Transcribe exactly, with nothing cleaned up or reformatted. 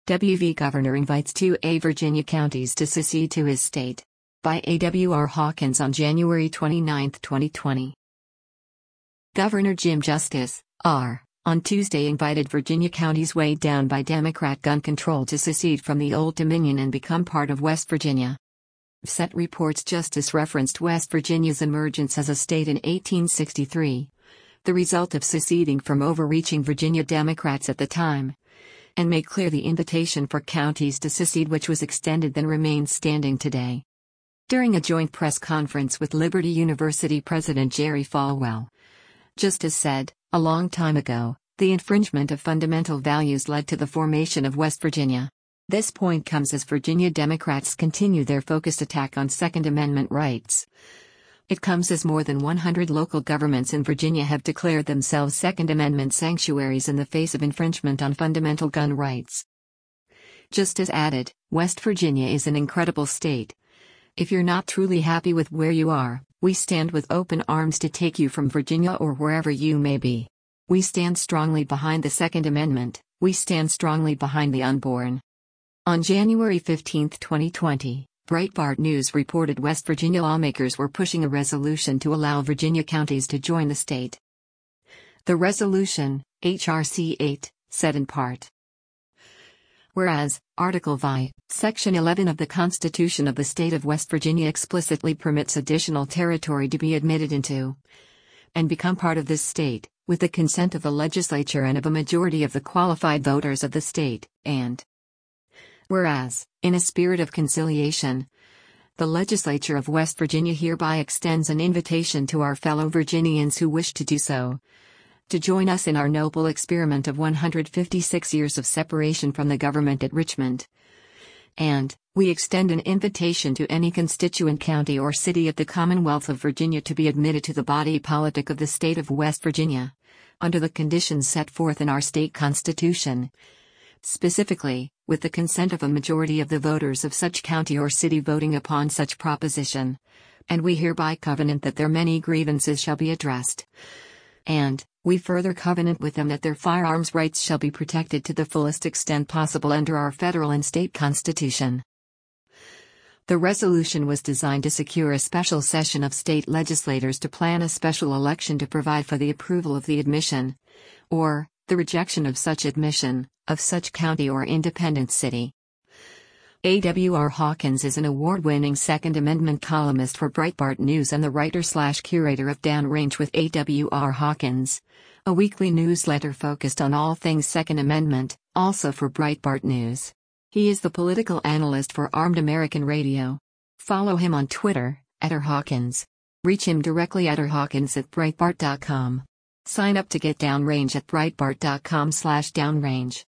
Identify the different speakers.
Speaker 1: W V Governor invites two A Virginia counties to secede to his state. By A W R Hawkins on January twenty-ninth, twenty twenty. Governor Jim Justice, R., on Tuesday invited Virginia counties weighed down by Democrat gun control to secede from the Old Dominion and become part of West Virginia. V S E T reports Justice referenced West Virginia's emergence as a state in eighteen sixty-three, the result of seceding from overreaching Virginia Democrats at the time, and made clear the invitation for counties to secede, which was extended, then remains standing today. During a joint press conference with Liberty University President Jerry Falwell, Justice said, "A long time ago, the infringement of fundamental values led to the formation of West Virginia. This point comes as Virginia Democrats continue their focused attack on Second Amendment rights. It comes as more than one hundred local governments in Virginia have declared themselves Second Amendment sanctuaries in the face of infringement on fundamental gun rights." Justice added, "West Virginia is an incredible state. If you're not truly happy with where you are, we stand with open arms to take you from Virginia or wherever you may be. We stand strongly behind the Second Amendment, we stand strongly behind the unborn." On January fifteenth, twenty twenty, Breitbart News reported West Virginia lawmakers were pushing a resolution to allow Virginia counties to join the state. The resolution, H R C eight, said in part, "Whereas, Article five, Section eleven of the Constitution of the State of West Virginia explicitly permits additional territory to be admitted into and become part of this state, with the consent of the legislature and of a majority of the qualified voters of the state, and whereas, in a spirit of conciliation, the legislature of West Virginia hereby extends an invitation to our fellow Virginians who wish to do so, to join us in our noble experiment of one hundred fifty-six years of separation from the government at Richmond. And, we extend an invitation to any constituent county or city of the Commonwealth of Virginia to be admitted to the body politic of the state of West Virginia, under the conditions set forth in our state constitution. Specifically, with the consent of a majority of the voters of such county or city voting upon such proposition. And we hereby covenant that their many grievances shall be addressed. And, we further covenant with them that their firearms rights shall be protected to the fullest extent possible under our federal and state constitution." The resolution was designed to secure a special session of state legislators to plan a special election to provide for the approval of the admission, or the rejection of such admission, of such county or independent city. A W R Hawkins is an award-winning Second Amendment columnist for Breitbart News and the writer-slash-curator of Downrange with A W R Hawkins, a weekly newsletter focused on all things Second Amendment, also for Breitbart News. He is the political analyst for Armed American Radio. Follow him on Twitter, at rhawkins. Reach him directly at rhawkins at breitbart dot com. Sign up to get Downrange at breitbart dot com slash downrange.